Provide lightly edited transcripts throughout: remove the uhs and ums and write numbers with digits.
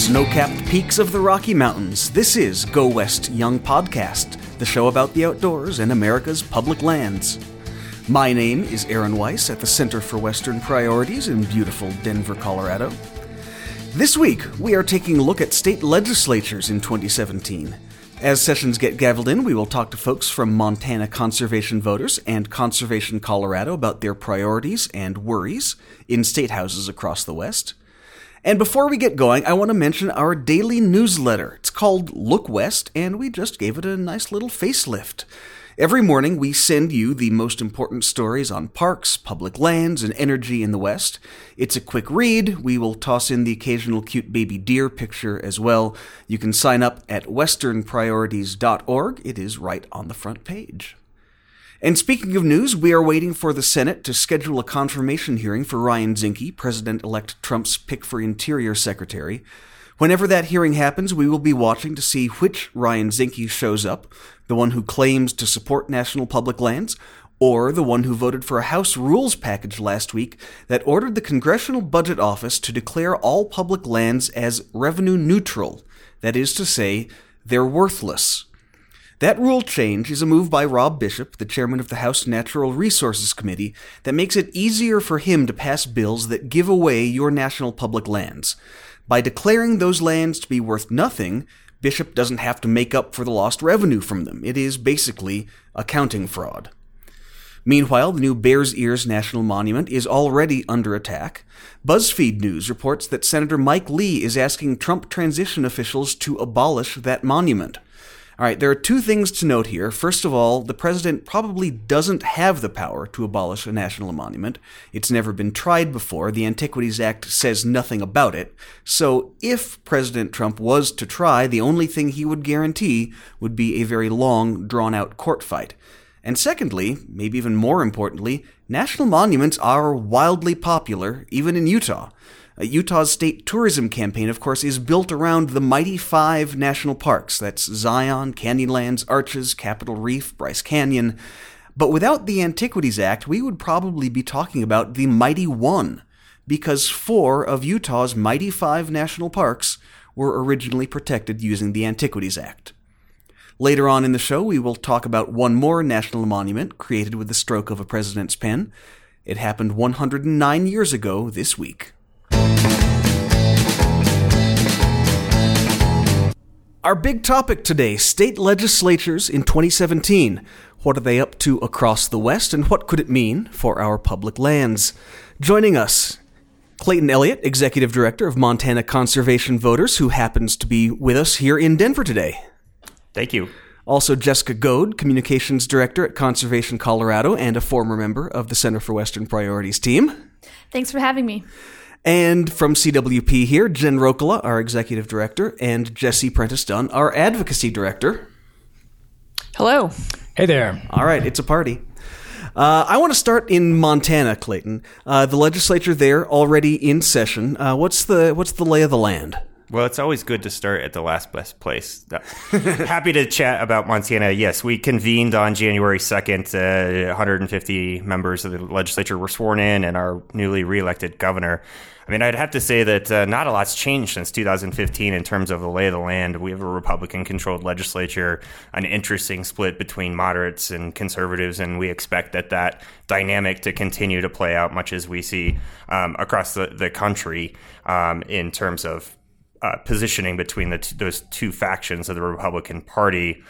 snow-capped peaks of the Rocky Mountains, this is Go West Young Podcast, the show about the outdoors and America's public lands. My name is Aaron Weiss at the Center for Western Priorities in beautiful Denver, Colorado. This week, we are taking a look at state legislatures in 2017. As sessions get gavelled in, we will talk to folks from Montana Conservation Voters and Conservation Colorado about their priorities and worries in state houses across the West. And before we get going, I want to mention our daily newsletter. It's called Look West, and we just gave it a nice little facelift. Every morning, we send you the most important stories on parks, public lands, and energy in the West. It's a quick read. We will toss in the occasional cute baby deer picture as well. You can sign up at westernpriorities.org. It is right on the front page. And speaking of news, we are waiting for the Senate to schedule a confirmation hearing for Ryan Zinke, President-elect Trump's pick for Interior Secretary. Whenever that hearing happens, we will be watching to see which Ryan Zinke shows up, the one who claims to support national public lands, or the one who voted for a House rules package last week that ordered the Congressional Budget Office to declare all public lands as revenue neutral. That is to say, they're worthless. That rule change is a move by Rob Bishop, the chairman of the House Natural Resources Committee, that makes it easier for him to pass bills that give away your national public lands. By declaring those lands to be worth nothing, Bishop doesn't have to make up for the lost revenue from them. It is basically accounting fraud. Meanwhile, the new Bears Ears National Monument is already under attack. BuzzFeed News reports that Senator Mike Lee is asking Trump transition officials to abolish that monument. All right, there are two things to note here. First of all, the president probably doesn't have the power to abolish a national monument. It's never been tried before. The Antiquities Act says nothing about it. So if President Trump was to try, the only thing he would guarantee would be a very long, drawn-out court fight. And secondly, maybe even more importantly, national monuments are wildly popular, even in Utah. Utah's state tourism campaign, of course, is built around the Mighty Five national parks. That's Zion, Canyonlands, Arches, Capitol Reef, Bryce Canyon. But without the Antiquities Act, we would probably be talking about the Mighty One, because 4 of Utah's Mighty Five national parks were originally protected using the Antiquities Act. Later on in the show, we will talk about one more national monument created with the stroke of a president's pen. It happened 109 years ago this week. Our big topic today, state legislatures in 2017. What are they up to across the West, and what could it mean for our public lands? Joining us, Clayton Elliott, Executive Director of Montana Conservation Voters, who happens to be with us here in Denver today. Thank you. Also, Jessica Goad, Communications Director at Conservation Colorado and a former member of the Center for Western Priorities team. Thanks for having me. And from CWP here, Jen Rokola, our Executive Director, and Jesse Prentice-Dunn, our Advocacy Director. Hello. Hey there. All right, it's a party. I want to start in Montana, Clayton. The legislature there already in session. What's the lay of the land? Well, it's always good to start at the last best place. Happy to chat about Montana. Yes, we convened on January 2nd. 150 members of the legislature were sworn in, and our newly reelected governor. I mean, I'd have to say that not a lot's changed since 2015 in terms of the lay of the land. We have a Republican-controlled legislature, an interesting split between moderates and conservatives, and we expect that dynamic to continue to play out much as we see across the country in terms of positioning between those two factions of the Republican Party.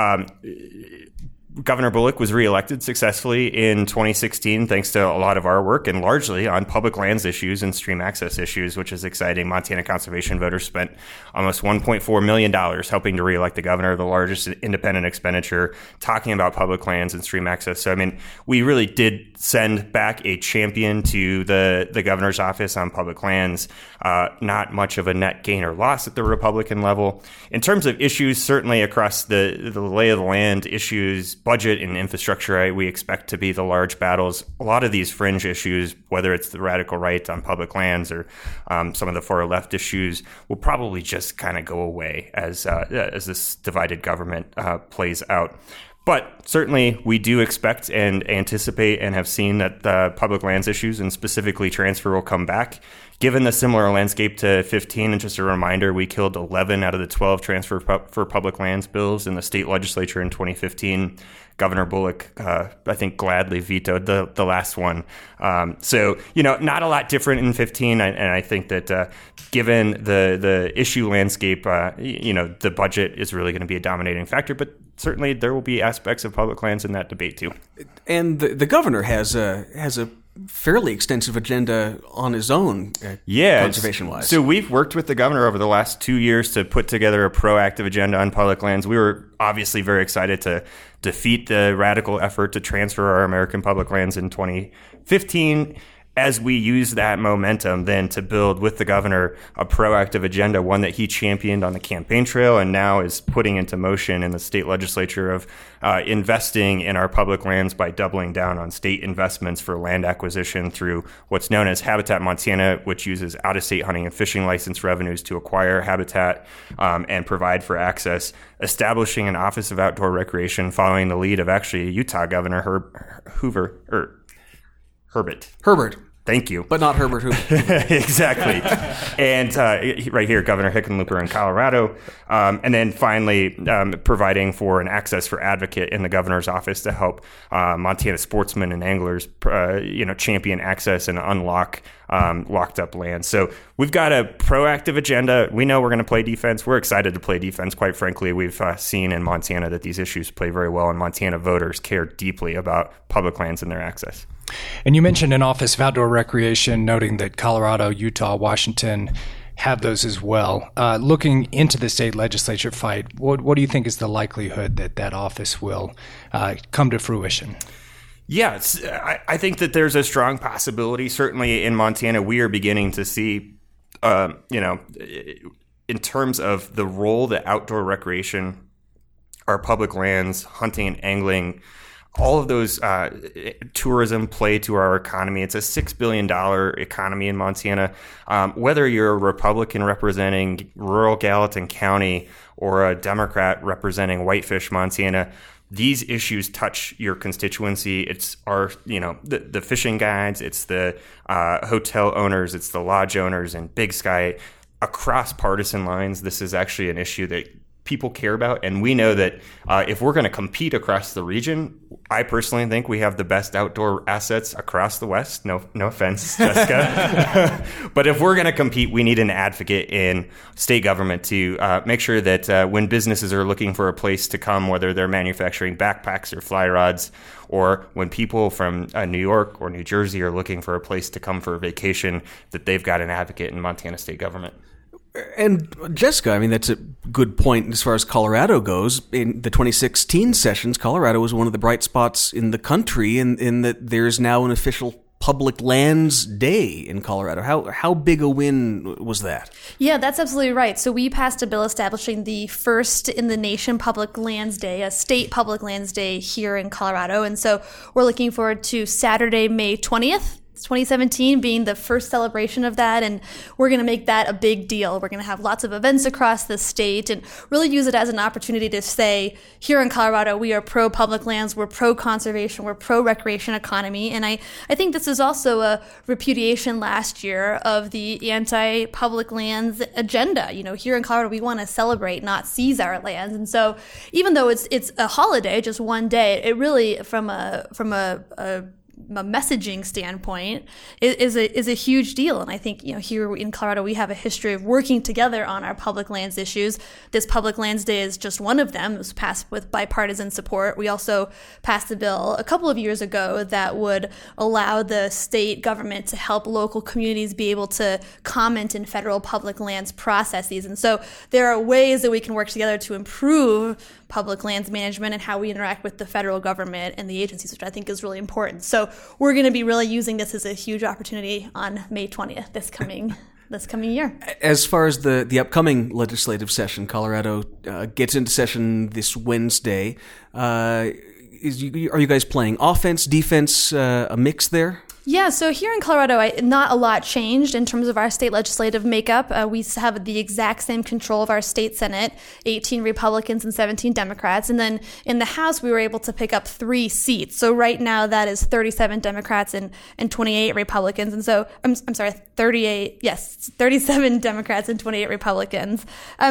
Governor Bullock was reelected successfully in 2016 thanks to a lot of our work and largely on public lands issues and stream access issues, which is exciting. Montana Conservation Voters spent almost $1.4 million helping to reelect the governor, the largest independent expenditure, talking about public lands and stream access. So, I mean, we really did send back a champion to the governor's office on public lands. Not much of a net gain or loss at the Republican level. In terms of issues, certainly across the lay of the land issues, budget and infrastructure, we expect to be the large battles. A lot of these fringe issues, whether it's the radical right on public lands or some of the far left issues, will probably just kind of go away as this divided government plays out. But certainly we do expect and anticipate and have seen that the public lands issues and specifically transfer will come back given the similar landscape to 15, and just a reminder, we killed 11 out of the 12 transfer for public lands bills in the state legislature in 2015. Governor Bullock, I think, gladly vetoed the last one. So, not a lot different in 15. And I think that given the issue landscape, the budget is really going to be a dominating factor. But certainly there will be aspects of public lands in that debate, too. And the governor has a fairly extensive agenda on his own, conservation-wise. So we've worked with the governor over the last 2 years to put together a proactive agenda on public lands. We were obviously very excited to defeat the radical effort to transfer our American public lands in 2015. As we use that momentum then to build with the governor a proactive agenda, one that he championed on the campaign trail and now is putting into motion in the state legislature of investing in our public lands by doubling down on state investments for land acquisition through what's known as Habitat Montana, which uses out-of-state hunting and fishing license revenues to acquire habitat and provide for access, establishing an Office of Outdoor Recreation following the lead of actually Utah Governor Herbert. Thank you. But not Herbert Hoover. Exactly. And right here, Governor Hickenlooper in Colorado. And then finally, providing for an access for advocate in the governor's office to help Montana sportsmen and anglers, champion access and unlock locked up land. So we've got a proactive agenda. We know we're going to play defense. We're excited to play defense. Quite frankly, we've seen in Montana that these issues play very well, and Montana voters care deeply about public lands and their access. And you mentioned an Office of Outdoor Recreation, noting that Colorado, Utah, Washington have those as well. Looking into the state legislature fight, what do you think is the likelihood that that office will come to fruition? Yeah, I think that there's a strong possibility. Certainly in Montana, we are beginning to see, in terms of the role that outdoor recreation, our public lands, hunting and angling, all of those tourism play to our economy. It's a $6 billion economy in Montana. Whether you're a Republican representing rural Gallatin County or a Democrat representing Whitefish, Montana, these issues touch your constituency. It's the fishing guides, it's the hotel owners, it's the lodge owners and Big Sky. Across partisan lines, this is actually an issue that people care about. And we know that if we're going to compete across the region, I personally think we have the best outdoor assets across the West. No offense, Jessica. But if we're going to compete, we need an advocate in state government to make sure that when businesses are looking for a place to come, whether they're manufacturing backpacks or fly rods, or when people from New York or New Jersey are looking for a place to come for a vacation, that they've got an advocate in Montana state government. And Jessica, I mean, that's a good point as far as Colorado goes. In the 2016 sessions, Colorado was one of the bright spots in the country in that there's now an official Public Lands Day in Colorado. How big a win was that? Yeah, that's absolutely right. So we passed a bill establishing the first in the nation Public Lands Day, a state Public Lands Day here in Colorado. And so we're looking forward to Saturday, May 20th. 2017 being the first celebration of that, and we're going to make that a big deal. We're going to have lots of events across the state and really use it as an opportunity to say, here in Colorado, we are pro-public lands, we're pro-conservation, we're pro-recreation economy, and I think this is also a repudiation last year of the anti-public lands agenda. You know, here in Colorado, we want to celebrate, not seize our lands, and so even though it's a holiday, just one day, it really, from a messaging standpoint is a huge deal. And I think, here in Colorado, we have a history of working together on our public lands issues. This Public Lands Day is just one of them. It was passed with bipartisan support. We also passed a bill a couple of years ago that would allow the state government to help local communities be able to comment in federal public lands processes. And so there are ways that we can work together to improve public lands management and how we interact with the federal government and the agencies, which I think is really important. So we're going to be really using this as a huge opportunity on May 20th, this coming year. As far as the upcoming legislative session, Colorado gets into session this Wednesday. Are you guys playing offense, defense, a mix there? Yeah, so here in Colorado, not a lot changed in terms of our state legislative makeup. We have the exact same control of our state Senate, 18 Republicans and 17 Democrats. And then in the House, we were able to pick up 3 seats. So right now, that is 37 Democrats and 28 Republicans. And so, I'm sorry, 37 Democrats and 28 Republicans.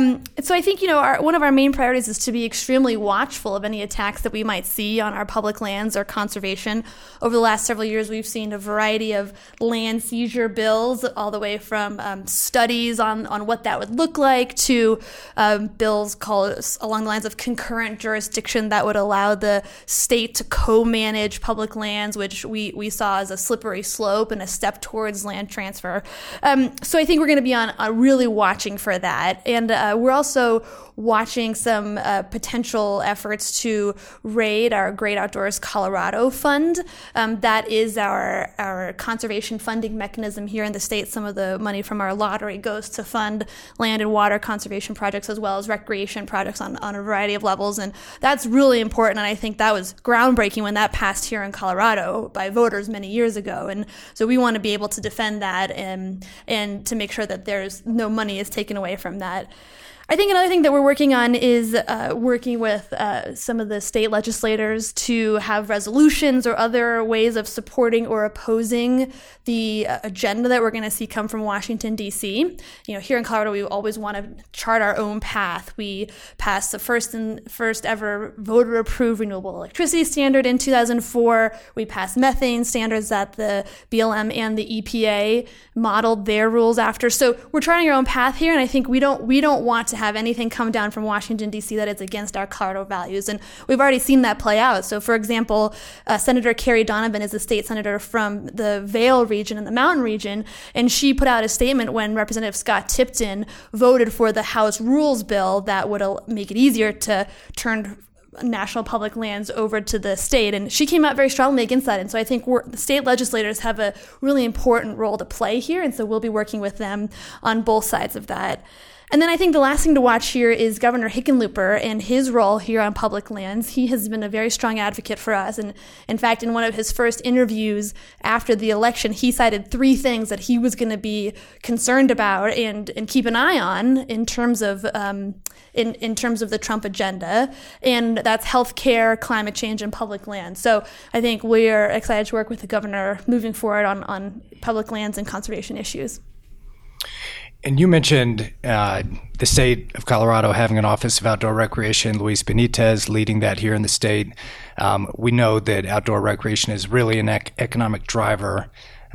So I think, one of our main priorities is to be extremely watchful of any attacks that we might see on our public lands or conservation. Over the last several years, we've seen a variety of land seizure bills, all the way from studies on what that would look like to bills called along the lines of concurrent jurisdiction that would allow the state to co-manage public lands, which we saw as a slippery slope and a step towards land transfer. So I think we're going to be on really watching for that. And we're also watching some potential efforts to raid our Great Outdoors Colorado Fund. That is our conservation funding mechanism here in the state. Some of the money from our lottery goes to fund land and water conservation projects as well as recreation projects on a variety of levels. And that's really important. And I think that was groundbreaking when that passed here in Colorado by voters many years ago. And so we want to be able to defend that and to make sure that there's no money is taken away from that. I think another thing that we're working on is working with some of the state legislators to have resolutions or other ways of supporting or opposing the agenda that we're going to see come from Washington, D.C. Here in Colorado, we always want to chart our own path. We passed the first ever voter-approved renewable electricity standard in 2004. We passed methane standards that the BLM and the EPA modeled their rules after. So we're charting our own path here, and I think we don't want to have anything come down from Washington, D.C. that is against our Colorado values. And we've already seen that play out. So, for example, Senator Carrie Donovan is a state senator from the Vail region and the Mountain region, and she put out a statement when Representative Scott Tipton voted for the House Rules bill that would make it easier to turn national public lands over to the state. And she came out very strongly against that. And so I think the state legislators have a really important role to play here. And so we'll be working with them on both sides of that. And then I think the last thing to watch here is Governor Hickenlooper and his role here on public lands. He has been a very strong advocate for us. And in fact, in one of his first interviews after the election, he cited 3 things that he was going to be concerned about and keep an eye on in terms of in terms of the Trump agenda. And that's healthcare, climate change, and public land. So I think we're excited to work with the governor moving forward on public lands and conservation issues. And you mentioned the state of Colorado having an Office of Outdoor Recreation, Luis Benitez leading that here in the state. We know that outdoor recreation is really an economic driver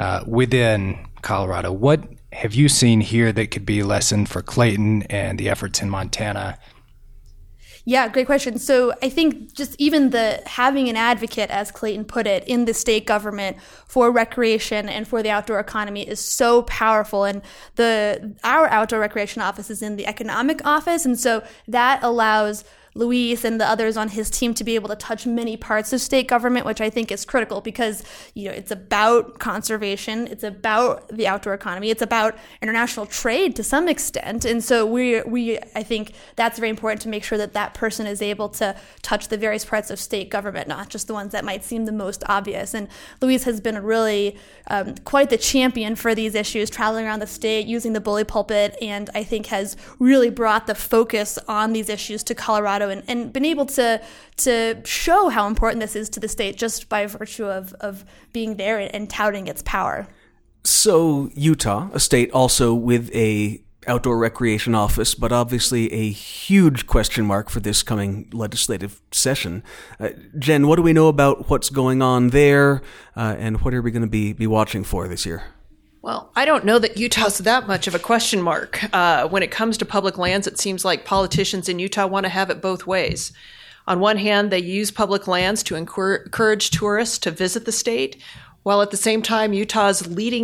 within Colorado. What have you seen here that could be a lesson for Clayton and the efforts in Montana? Yeah, great question. So I think just even having an advocate, as Clayton put it, in the state government for recreation and for the outdoor economy is so powerful. And our outdoor recreation office is in the economic office. And so that allows Luis and the others on his team to be able to touch many parts of state government, which I think is critical because, it's about conservation, it's about the outdoor economy, it's about international trade to some extent. And so I think that's very important to make sure that person is able to touch the various parts of state government, not just the ones that might seem the most obvious. And Luis has been really quite the champion for these issues, traveling around the state, using the bully pulpit, and I think has really brought the focus on these issues to Colorado and been able to show how important this is to the state just by virtue of being there and touting its power. So Utah, a state also with a outdoor recreation office, but obviously a huge question mark for this coming legislative session. Jen, what do we know about what's going on there, and what are we going to be watching for this year? Well, I don't know that Utah's that much of a question mark. When it comes to public lands, it seems like politicians in Utah want to have it both ways. On one hand, they use public lands to encourage tourists to visit the state, while at the same time, Utah's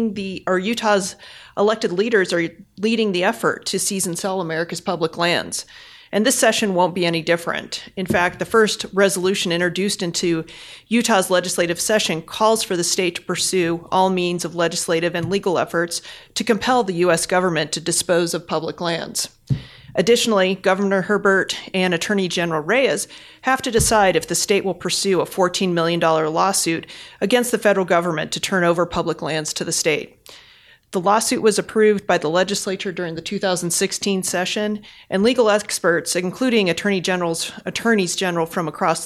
elected leaders are leading the effort to seize and sell America's public lands. And this session won't be any different. In fact, the first resolution introduced into Utah's legislative session calls for the state to pursue all means of legislative and legal efforts to compel the U.S. government to dispose of public lands. Additionally, Governor Herbert and Attorney General Reyes have to decide if the state will pursue a $14 million lawsuit against the federal government to turn over public lands to the state. The lawsuit was approved by the legislature during the 2016 session, and legal experts, including attorneys general from across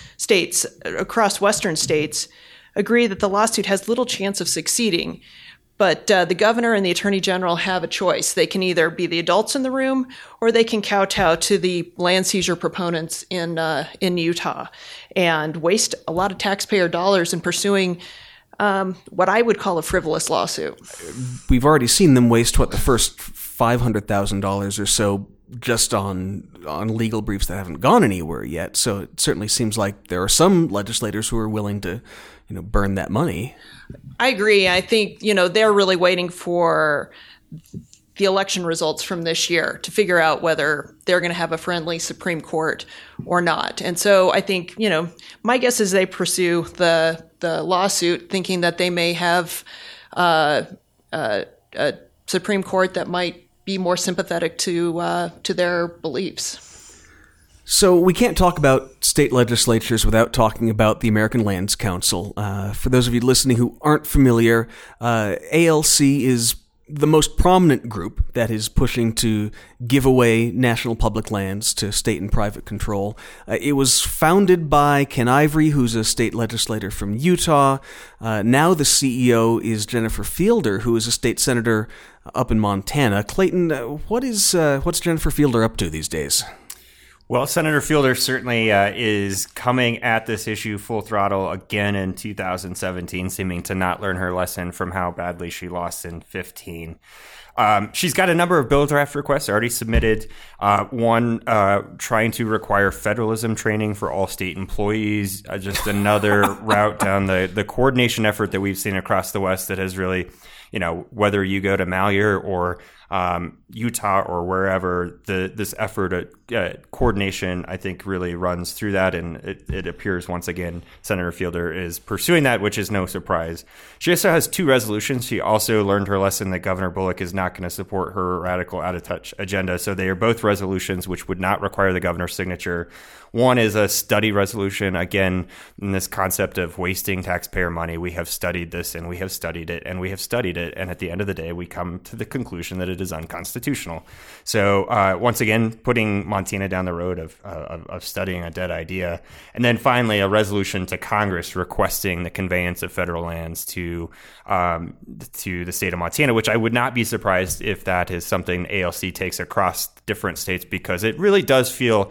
Western states, agree that the lawsuit has little chance of succeeding. But the governor and the attorney general have a choice. They can either be the adults in the room, or they can kowtow to the land seizure proponents in Utah and waste a lot of taxpayer dollars in pursuing what I would call a frivolous lawsuit. We've already seen them waste, the first $500,000 or so just on legal briefs that haven't gone anywhere yet. So it certainly seems like there are some legislators who are willing to, burn that money. I agree. I think, they're really waiting for the election results from this year to figure out whether they're going to have a friendly Supreme Court or not. And so I think, my guess is they pursue the lawsuit thinking that they may have a Supreme Court that might be more sympathetic to their beliefs. So we can't talk about state legislatures without talking about the American Lands Council. For those of you listening who aren't familiar, ALC is the most prominent group that is pushing to give away national public lands to state and private control. It was founded by Ken Ivory, who's a state legislator from Utah. Now the CEO is Jennifer Fielder, who is a state senator up in Montana. Clayton, what's Jennifer Fielder up to these days? Well, Senator Fielder certainly is coming at this issue full throttle again in 2017, seeming to not learn her lesson from how badly she lost in 2015. She's got a number of bill draft requests already submitted. One trying to require federalism training for all state employees. Just another route down the coordination effort that we've seen across the West that has really, whether you go to Malheur or Utah or wherever, this effort at coordination, I think, really runs through that. And it appears once again, Senator Fielder is pursuing that, which is no surprise. She also has two resolutions. She also learned her lesson that Governor Bullock is not going to support her radical out-of-touch agenda. So they are both resolutions which would not require the governor's signature. One is a study resolution. Again, in this concept of wasting taxpayer money, we have studied this and we have studied it and we have studied it. And at the end of the day, we come to the conclusion that it is unconstitutional. So once again, putting Montana down the road of studying a dead idea. And then finally, a resolution to Congress requesting the conveyance of federal lands to the state of Montana, which I would not be surprised if that is something ALC takes across different states, because it really does feel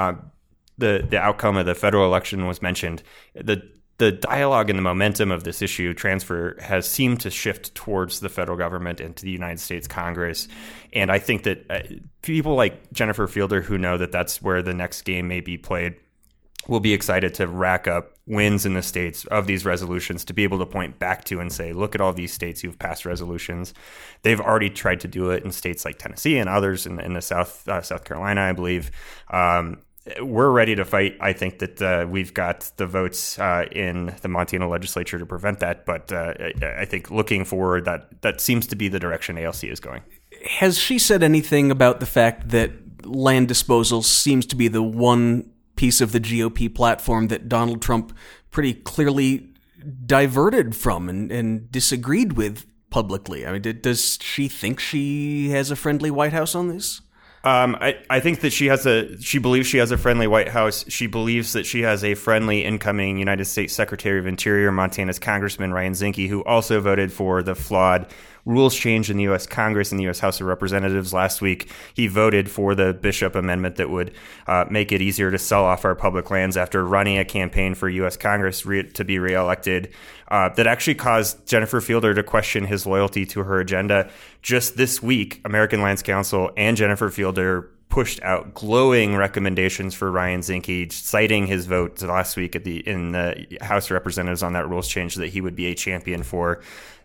the outcome of the federal election was mentioned. The dialogue and the momentum of this issue transfer has seemed to shift towards the federal government and to the United States Congress. And I think that people like Jennifer Fielder, who know that that's where the next game may be played, will be excited to rack up wins in the states of these resolutions to be able to point back to and say, look at all these states who've passed resolutions. They've already tried to do it in states like Tennessee and others in the South Carolina, I believe. We're ready to fight. I think that we've got the votes in the Montana legislature to prevent that. But I think looking forward, that seems to be the direction ALC is going. Has she said anything about the fact that land disposal seems to be the one piece of the GOP platform that Donald Trump pretty clearly diverted from and disagreed with publicly? I mean, does she think she has a friendly White House on this? I think that she believes she has a friendly White House. She believes that she has a friendly incoming United States Secretary of Interior, Montana's Congressman Ryan Zinke, who also voted for the flawed rules change in the U.S. Congress and the U.S. House of Representatives last week. He voted for the Bishop Amendment that would make it easier to sell off our public lands after running a campaign for U.S. Congress to be reelected. That actually caused Jennifer Fielder to question his loyalty to her agenda. Just this week, American Lands Council and Jennifer Fielder pushed out glowing recommendations for Ryan Zinke, citing his vote last week in the House of Representatives on that rules change, that he would be a champion for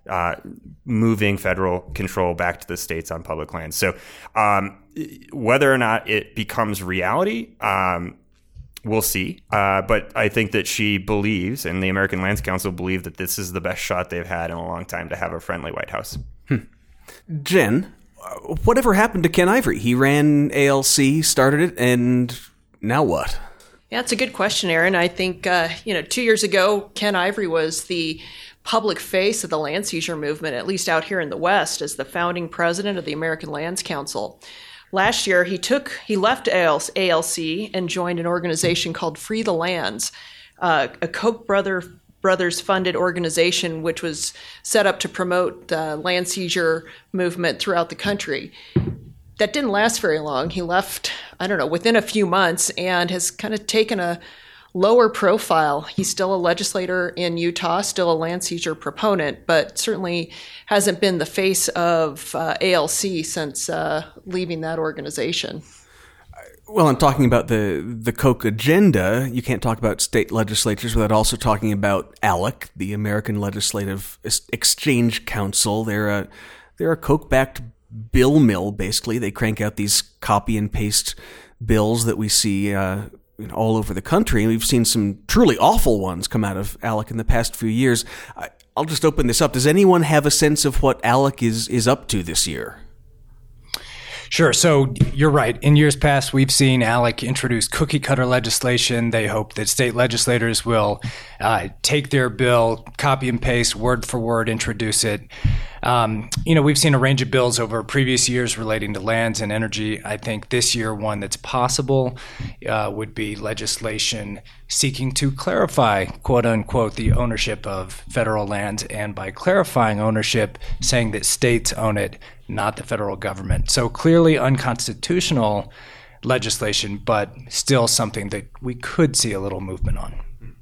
moving federal control back to the states on public lands. So whether or not it becomes reality, we'll see. But I think that she believes, and the American Lands Council believe, that this is the best shot they've had in a long time to have a friendly White House. Jen, Whatever happened to Ken Ivory? He ran ALC, started it, and now what? Yeah, it's a good question, Aaron. I think, 2 years ago, Ken Ivory was the public face of the land seizure movement, at least out here in the West, as the founding president of the American Lands Council. Last year, he left ALC and joined an organization called Free the Lands, a Koch brothers funded organization which was set up to promote the land seizure movement throughout the country. That didn't last very long. He left, within a few months, and has kind of taken a lower profile. He's still a legislator in Utah, still a land seizure proponent, but certainly hasn't been the face of ALC since leaving that organization. Well, I'm talking about the Koch agenda. You can't talk about state legislatures without also talking about ALEC, the American Legislative Exchange Council. They're a Koch-backed bill mill, basically. They crank out these copy and paste bills that we see all over the country. We've seen some truly awful ones come out of ALEC in the past few years. I'll just open this up. Does anyone have a sense of what ALEC is up to this year? Sure. So you're right. In years past, we've seen ALEC introduce cookie cutter legislation. They hope that state legislators will take their bill, copy and paste, word for word, introduce it. We've seen a range of bills over previous years relating to lands and energy. I think this year one that's possible would be legislation seeking to clarify, quote unquote, the ownership of federal lands, and by clarifying ownership, saying that states own it, not the federal government. So clearly unconstitutional legislation, but still something that we could see a little movement on.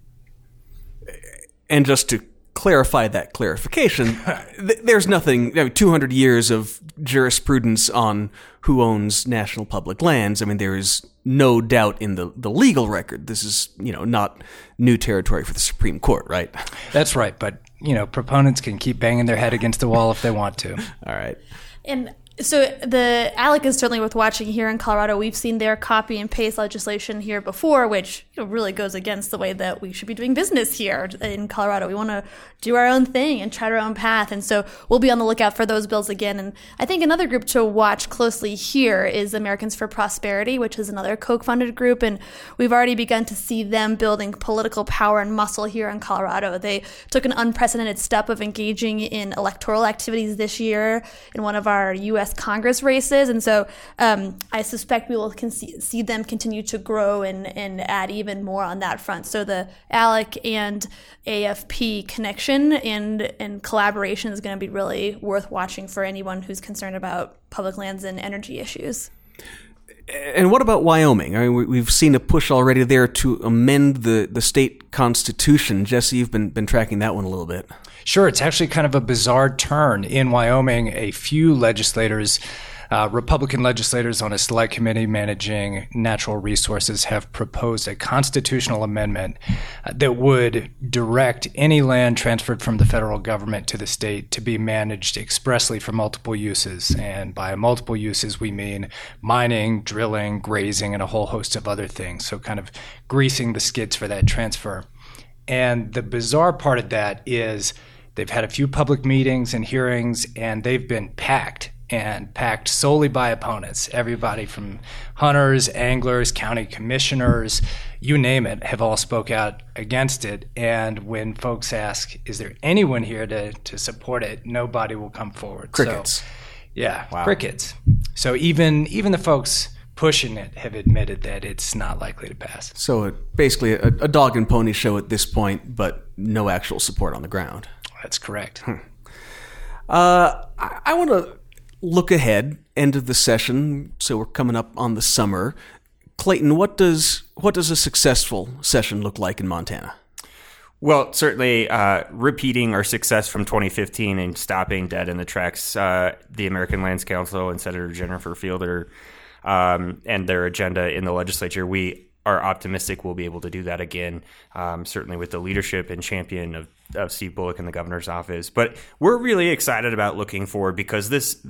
And just to clarify that clarification, there's nothing, 200 years of jurisprudence on who owns national public lands. I mean, there is no doubt in the legal record. This is, not new territory for the Supreme Court, right? That's right. But, proponents can keep banging their head against the wall if they want to. All right. And so the ALEC is certainly worth watching here in Colorado. We've seen their copy and paste legislation here before, which really goes against the way that we should be doing business here in Colorado. We want to do our own thing and chart our own path. And so we'll be on the lookout for those bills again. And I think another group to watch closely here is Americans for Prosperity, which is another Koch-funded group. And we've already begun to see them building political power and muscle here in Colorado. They took an unprecedented step of engaging in electoral activities this year in one of our U.S. Congress races. And so I suspect we will see them continue to grow and add even more on that front. So the ALEC and AFP connection and collaboration is going to be really worth watching for anyone who's concerned about public lands and energy issues. And what about Wyoming? I mean, we've seen a push already there to amend the state constitution. Jesse, you've been tracking that one a little bit. Sure. It's actually kind of a bizarre turn. In Wyoming, a few legislators, Republican legislators on a select committee managing natural resources, have proposed a constitutional amendment that would direct any land transferred from the federal government to the state to be managed expressly for multiple uses. And by multiple uses, we mean mining, drilling, grazing, and a whole host of other things. So kind of greasing the skids for that transfer. And the bizarre part of that is they've had a few public meetings and hearings, and they've been packed solely by opponents. Everybody from hunters, anglers, county commissioners, you name it, have all spoke out against it. And when folks ask, is there anyone here to support it, nobody will come forward. Crickets. So, yeah, wow. Crickets. So even the folks pushing it have admitted that it's not likely to pass. So basically a dog and pony show at this point, but no actual support on the ground. That's correct. I want to look ahead, end of the session, so we're coming up on the summer. Clayton, what does a successful session look like in Montana? Well, certainly repeating our success from 2015 and stopping dead in the tracks, the American Lands Council and Senator Jennifer Fielder and their agenda in the legislature, we are optimistic we'll be able to do that again, certainly with the leadership and champion of Steve Bullock in the governor's office. But we're really excited about looking forward, because this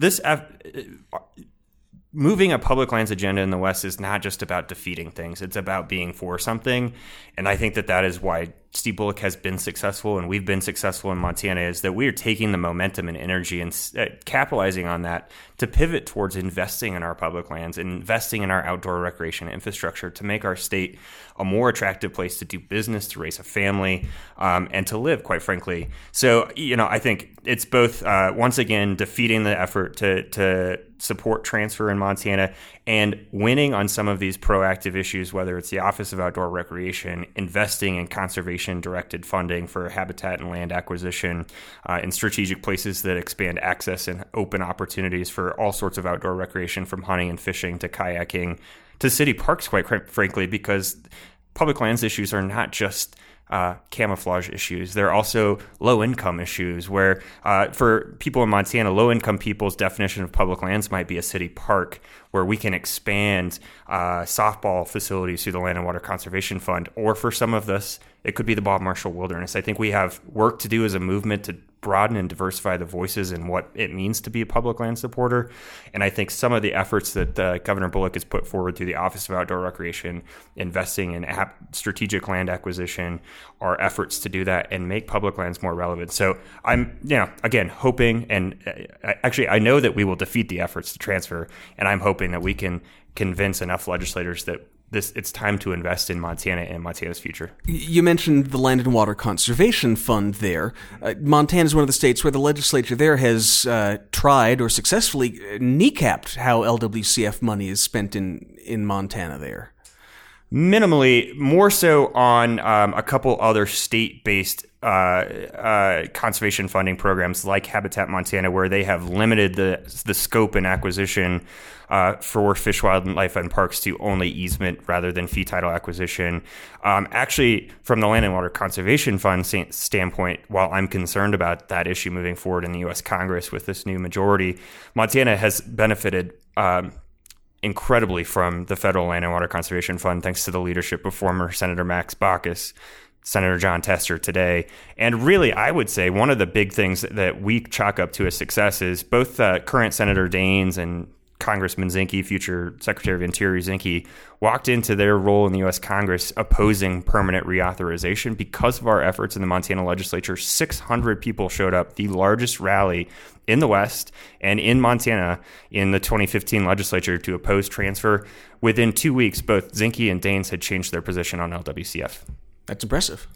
moving a public lands agenda in the West is not just about defeating things. It's about being for something. And I think that is why Steve Bullock has been successful and we've been successful in Montana is that we are taking the momentum and energy and capitalizing on that to pivot towards investing in our public lands and investing in our outdoor recreation infrastructure to make our state a more attractive place to do business, to raise a family, and to live, quite frankly. So, I think it's both, once again, defeating the effort to support transfer in Montana and winning on some of these proactive issues, whether it's the Office of Outdoor Recreation, investing in conservation-directed funding for habitat and land acquisition in strategic places that expand access and open opportunities for all sorts of outdoor recreation, from hunting and fishing to kayaking to city parks, quite frankly, because public lands issues are not just camouflage issues. They're also low-income issues where for people in Montana, low-income people's definition of public lands might be a city park where we can expand softball facilities through the Land and Water Conservation Fund. Or for some of this, it could be the Bob Marshall Wilderness. I think we have work to do as a movement to broaden and diversify the voices in what it means to be a public land supporter. And I think some of the efforts that Governor Bullock has put forward through the Office of Outdoor Recreation, investing in strategic land acquisition, are efforts to do that and make public lands more relevant. So I'm, again, hoping, and actually I know that we will defeat the efforts to transfer, and I'm hoping that we can convince enough legislators that it's time to invest in Montana and Montana's future. You mentioned the Land and Water Conservation Fund there. Montana is one of the states where the legislature there has tried or successfully kneecapped how LWCF money is spent in Montana there. Minimally, more so on a couple other state-based conservation funding programs like Habitat Montana, where they have limited the scope and acquisition for Fish, Wildlife, and Parks to only easement rather than fee title acquisition. Actually, from the Land and Water Conservation Fund standpoint, while I'm concerned about that issue moving forward in the U.S. Congress with this new majority, Montana has benefited incredibly from the Federal Land and Water Conservation Fund, thanks to the leadership of former Senator Max Baucus, Senator Jon Tester today. And really, I would say one of the big things that we chalk up to a success is both current Senator Daines and Congressman Zinke, future Secretary of Interior Zinke, walked into their role in the U.S. Congress opposing permanent reauthorization. Because of our efforts in the Montana legislature, 600 people showed up, the largest rally in the West and in Montana in the 2015 legislature to oppose transfer. Within 2 weeks, both Zinke and Daines had changed their position on LWCF. That's impressive.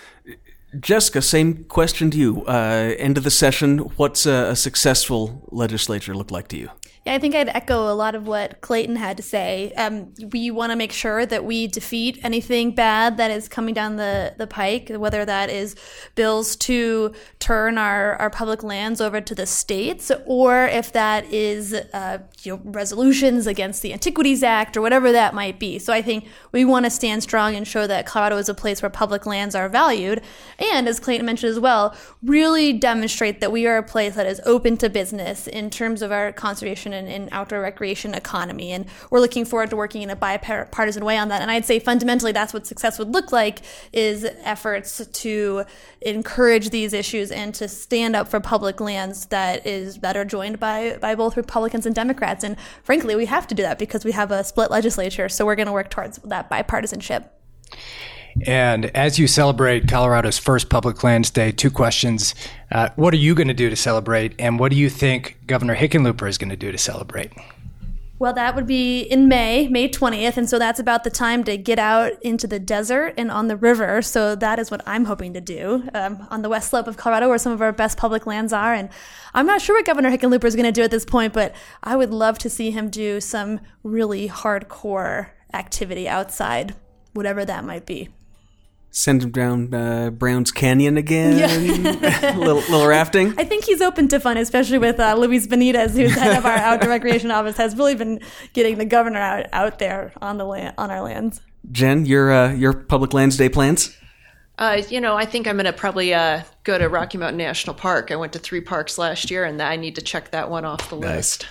Jessica, same question to you. End of the session, what's a successful legislature look like to you? Yeah, I think I'd echo a lot of what Clayton had to say. We want to make sure that we defeat anything bad that is coming down the pike, whether that is bills to turn our public lands over to the states, or if that is resolutions against the Antiquities Act or whatever that might be. So I think we want to stand strong and show that Colorado is a place where public lands are valued. And as Clayton mentioned as well, really demonstrate that we are a place that is open to business in terms of our conservation and outdoor recreation economy. And we're looking forward to working in a bipartisan way on that. And I'd say fundamentally that's what success would look like, is efforts to encourage these issues and to stand up for public lands that are joined by both Republicans and Democrats. And frankly, we have to do that because we have a split legislature. So we're going to work towards that bipartisanship. And as you celebrate Colorado's first Public Lands Day, two questions. What are you going to do to celebrate? And what do you think Governor Hickenlooper is going to do to celebrate? Well, that would be in May 20th. And so that's about the time to get out into the desert and on the river. So that is what I'm hoping to do on the west slope of Colorado, where some of our best public lands are. And I'm not sure what Governor Hickenlooper is going to do at this point, but I would love to see him do some really hardcore activity outside, whatever that might be. Send him down Browns Canyon again? Yeah. little rafting? I think he's open to fun, especially with Luis Benitez, who's head of our outdoor recreation office, has really been getting the governor out there on our lands. Jen, your Public Lands Day plans? I think I'm going to probably go to Rocky Mountain National Park. I went to 3 parks last year, and I need to check that one off the list.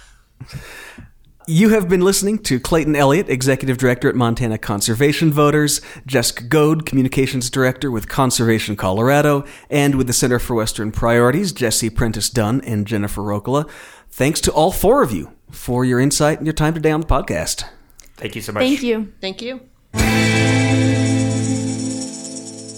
You have been listening to Clayton Elliott, Executive Director at Montana Conservation Voters, Jessica Goad, Communications Director with Conservation Colorado, and with the Center for Western Priorities, Jesse Prentice-Dunn and Jennifer Rokola. Thanks to all 4 of you for your insight and your time today on the podcast. Thank you so much. Thank you. Thank you.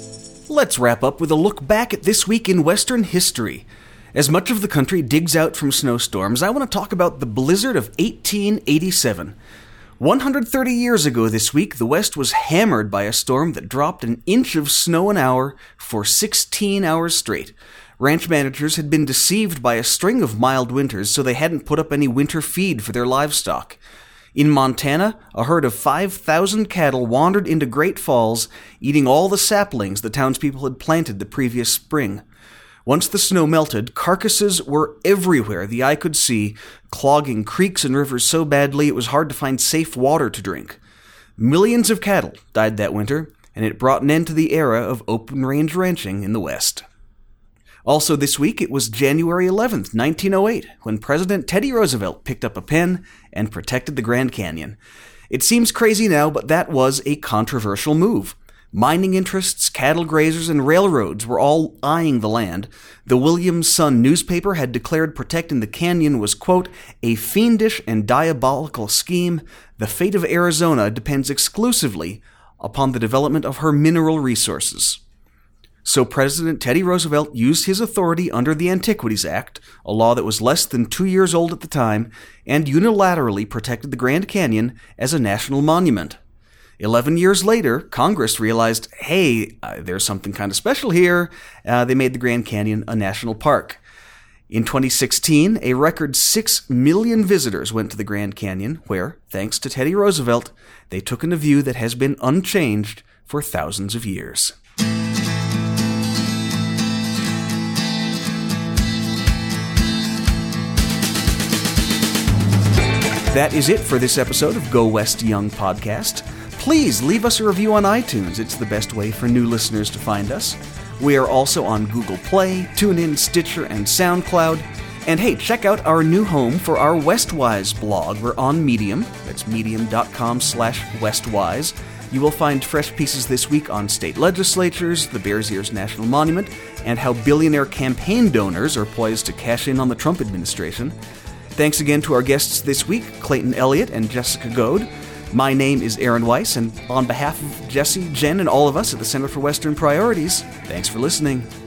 Let's wrap up with a look back at this week in Western history. As much of the country digs out from snowstorms, I want to talk about the blizzard of 1887. 130 years ago this week, the West was hammered by a storm that dropped an inch of snow an hour for 16 hours straight. Ranch managers had been deceived by a string of mild winters, so they hadn't put up any winter feed for their livestock. In Montana, a herd of 5,000 cattle wandered into Great Falls, eating all the saplings the townspeople had planted the previous spring. Once the snow melted, carcasses were everywhere the eye could see, clogging creeks and rivers so badly it was hard to find safe water to drink. Millions of cattle died that winter, and it brought an end to the era of open-range ranching in the West. Also this week, it was January 11th, 1908, when President Teddy Roosevelt picked up a pen and protected the Grand Canyon. It seems crazy now, but that was a controversial move. Mining interests, cattle grazers, and railroads were all eyeing the land. The Williams Sun newspaper had declared protecting the canyon was, quote, a fiendish and diabolical scheme. The fate of Arizona depends exclusively upon the development of her mineral resources. So President Teddy Roosevelt used his authority under the Antiquities Act, a law that was less than 2 years old at the time, and unilaterally protected the Grand Canyon as a national monument. 11 years later, Congress realized, hey, there's something kind of special here. They made the Grand Canyon a national park. In 2016, a record 6 million visitors went to the Grand Canyon, where, thanks to Teddy Roosevelt, they took in a view that has been unchanged for thousands of years. That is it for this episode of Go West Young Podcast. Please leave us a review on iTunes. It's the best way for new listeners to find us. We are also on Google Play, TuneIn, Stitcher, and SoundCloud. And hey, check out our new home for our Westwise blog. We're on Medium. That's medium.com/Westwise. You will find fresh pieces this week on state legislatures, the Bears Ears National Monument, and how billionaire campaign donors are poised to cash in on the Trump administration. Thanks again to our guests this week, Clayton Elliott and Jessica Goad. My name is Aaron Weiss, and on behalf of Jesse, Jen, and all of us at the Center for Western Priorities, thanks for listening.